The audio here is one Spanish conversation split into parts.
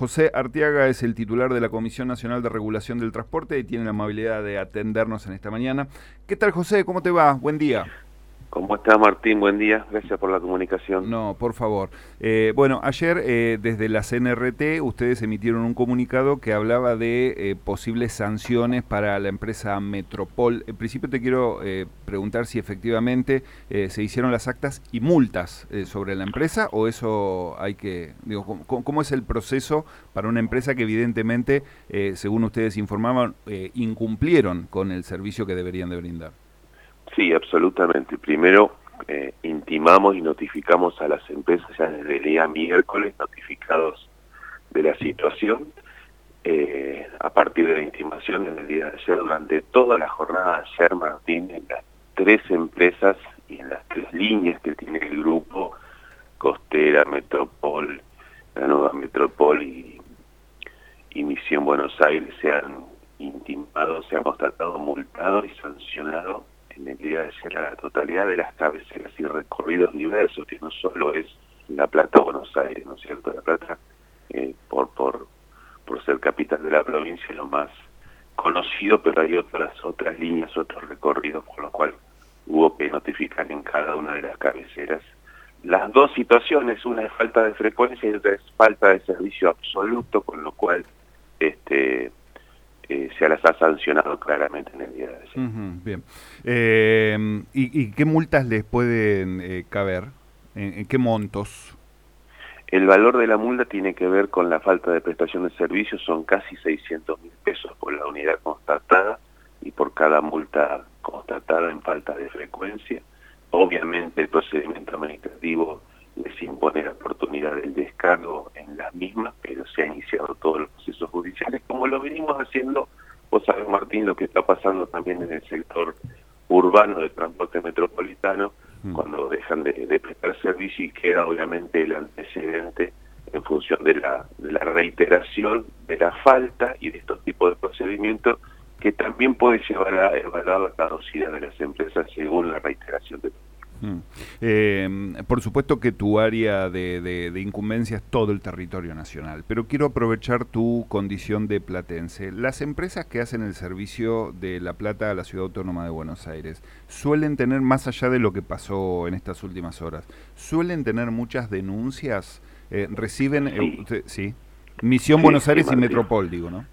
José Arteaga es el titular de la Comisión Nacional de Regulación del Transporte y tiene la amabilidad de atendernos en esta mañana. ¿Qué tal, José? ¿Cómo te va? Buen día. ¿Cómo está, Martín? Buen día, gracias por la comunicación. No, por favor. Bueno, ayer desde la CNRT ustedes emitieron un comunicado que hablaba de posibles sanciones para la empresa Metropol. En principio te quiero preguntar si efectivamente se hicieron las actas y multas sobre la empresa, o eso hay que... Digo, ¿cómo es el proceso para una empresa que evidentemente, según ustedes informaban, incumplieron con el servicio que deberían de brindar? Sí, absolutamente. Primero, intimamos y notificamos a las empresas ya desde el día miércoles, notificados de la situación. A partir de la intimación en el día de ayer, durante toda la jornada de ayer, Martín, en las 3 empresas y en las 3 líneas que tiene el grupo, Costera, Metropol, la nueva Metropol y Misión Buenos Aires, se han intimado, se han constatado, multado y sancionado en el día de ayer a la totalidad de las cabeceras y recorridos diversos, que no solo es La Plata-Buenos Aires, ¿no es cierto? La Plata, por ser capital de la provincia, es lo más conocido, pero hay otras líneas, otros recorridos, por los cuales hubo que notificar en cada una de las cabeceras las 2 situaciones. Una es falta de frecuencia y otra es falta de servicio absoluto, con lo cual se las ha sancionado claramente en el día de ayer. Bien. ¿Y qué multas les pueden caber? ¿En qué montos? El valor de la multa tiene que ver con la falta de prestación de servicios, son casi 600.000 pesos por la unidad constatada y por cada multa constatada en falta de frecuencia. Obviamente el procedimiento administrativo les impone la oportunidad del descargo en las mismas, pero se han iniciado todos los procesos judiciales, como lo venimos haciendo. Vos sabés, Martín, lo que está pasando también en el sector urbano del transporte metropolitano, cuando dejan de prestar servicio y queda obviamente el antecedente en función de la reiteración de la falta y de estos tipos de procedimientos, que también puede llevar a evaluar la caducidad de las empresas según la reiteración de por supuesto que tu área de incumbencia es todo el territorio nacional, pero quiero aprovechar tu condición de platense. Las empresas que hacen el servicio de La Plata a la Ciudad Autónoma de Buenos Aires suelen tener, más allá de lo que pasó en estas últimas horas, suelen tener muchas denuncias, reciben... ¿sí? Misión sí, Buenos Aires y Martín. Metropol, digo, ¿no?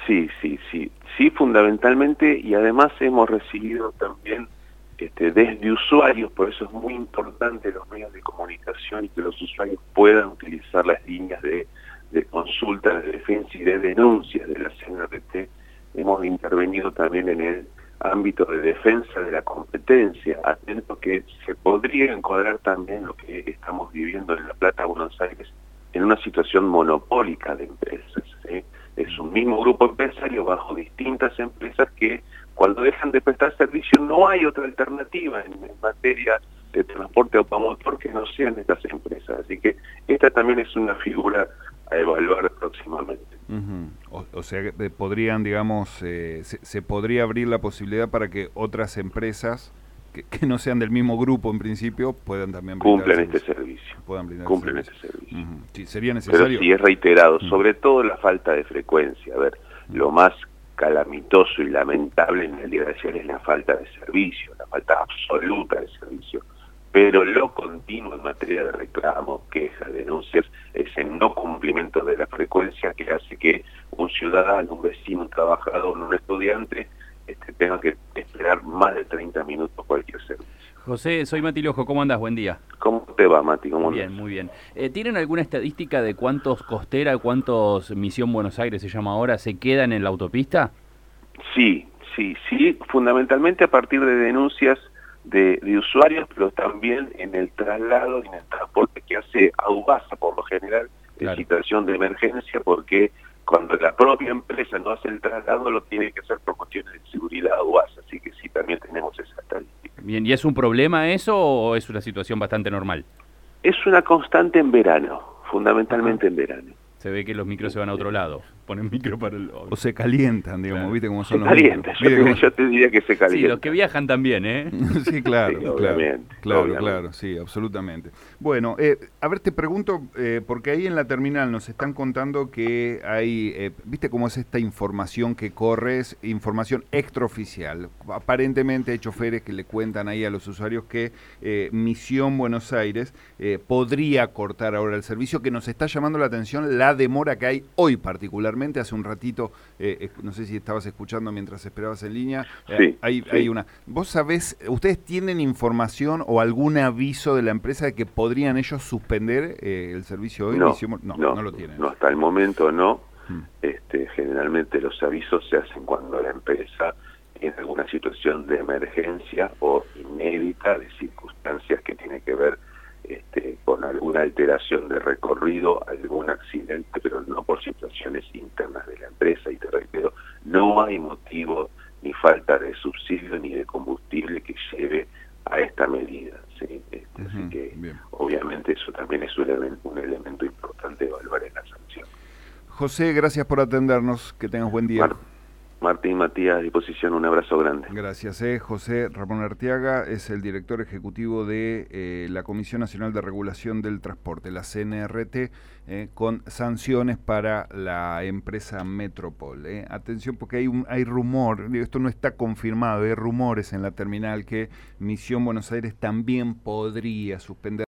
Sí, fundamentalmente, y además hemos recibido también desde usuarios, por eso es muy importante los medios de comunicación y que los usuarios puedan utilizar las líneas de consulta, de defensa y de denuncias de la CNRT. Hemos intervenido también en el ámbito de defensa de la competencia, atento que se podría encuadrar también lo que estamos viviendo en La Plata, Buenos Aires, en una situación monopólica de empresas, ¿sí? Es un mismo grupo empresario bajo distintas empresas que cuando dejan de prestar servicio no hay otra alternativa en materia de transporte automotor que no sean estas empresas. Así que esta también es una figura a evaluar próximamente. O sea, que podrían, digamos, se podría abrir la posibilidad para que otras empresas que no sean del mismo grupo en principio puedan también cumplen este servicio. Cumplen este servicio. Sí, sería necesario. Pero sí es reiterado, sobre todo la falta de frecuencia. A ver, lo más calamitoso y lamentable en el día de ayer es la falta de servicio, la falta absoluta de servicio. Pero lo continuo en materia de reclamos, quejas, denuncias, es el no cumplimiento de la frecuencia que hace que un ciudadano, un vecino, un trabajador, un estudiante tenga que esperar más de 30 minutos cualquier servicio. José, soy Mati Lojo, ¿cómo andás? Buen día. ¿Cómo te va, Mati? ¿Cómo Bien, andás? muy bien. ¿Tienen alguna estadística de cuántos Costera, cuántos Misión Buenos Aires se llama ahora, se quedan en la autopista? Sí, fundamentalmente a partir de denuncias de usuarios, pero también en el traslado y en el transporte que hace AUBASA, por lo general, en situación de emergencia, porque cuando la propia empresa no hace el traslado, lo tiene que hacer por cuestiones de seguridad AUBASA, así que sí, también tenemos esa estadística. Bien, ¿y es un problema eso o es una situación bastante normal? Es una constante en verano, fundamentalmente en verano. Se ve que los micros se van a otro lado. ponen micro para el... O se calientan, digamos, Claro. ¿viste cómo son Se los calienta, micros? yo te diría que se Sí, calienta. los que viajan también, ¿eh? Sí, claro, Sí, claro, obviamente, claro, obviamente. claro, sí, absolutamente. Bueno, a ver, te pregunto, porque ahí en la terminal nos están contando que hay, ¿viste cómo es esta información que corre? Es información extraoficial. Aparentemente hay choferes que le cuentan ahí a los usuarios que Misión Buenos Aires podría cortar ahora el servicio, que nos está llamando la atención la demora que hay hoy particularmente. Hace un ratito, no sé si estabas escuchando mientras esperabas en línea, Sí, hay sí. una... ¿Vos sabés, ustedes tienen información o algún aviso de la empresa de que podrían ellos suspender el servicio hoy? No, No lo tienen. no, hasta el momento no. Mm. Generalmente los avisos se hacen cuando la empresa tiene alguna situación de emergencia o inédita, de circunstancias que tiene que ver con alguna alteración de recorrido, algún accidente, pero no por situaciones internas de la empresa. Y te reitero, no hay motivo ni falta de subsidio ni de combustible que lleve a esta medida, ¿sí? Así que Bien. obviamente eso también es un elemento importante de evaluar en la sanción. José, gracias por atendernos, que tengas buen día. Martín, Matías, a disposición, un abrazo grande. Gracias. José Ramón Arteaga es el director ejecutivo de la Comisión Nacional de Regulación del Transporte, la CNRT, con sanciones para la empresa Metropol. Atención, porque hay rumor, esto no está confirmado, hay rumores en la terminal que Misión Buenos Aires también podría suspender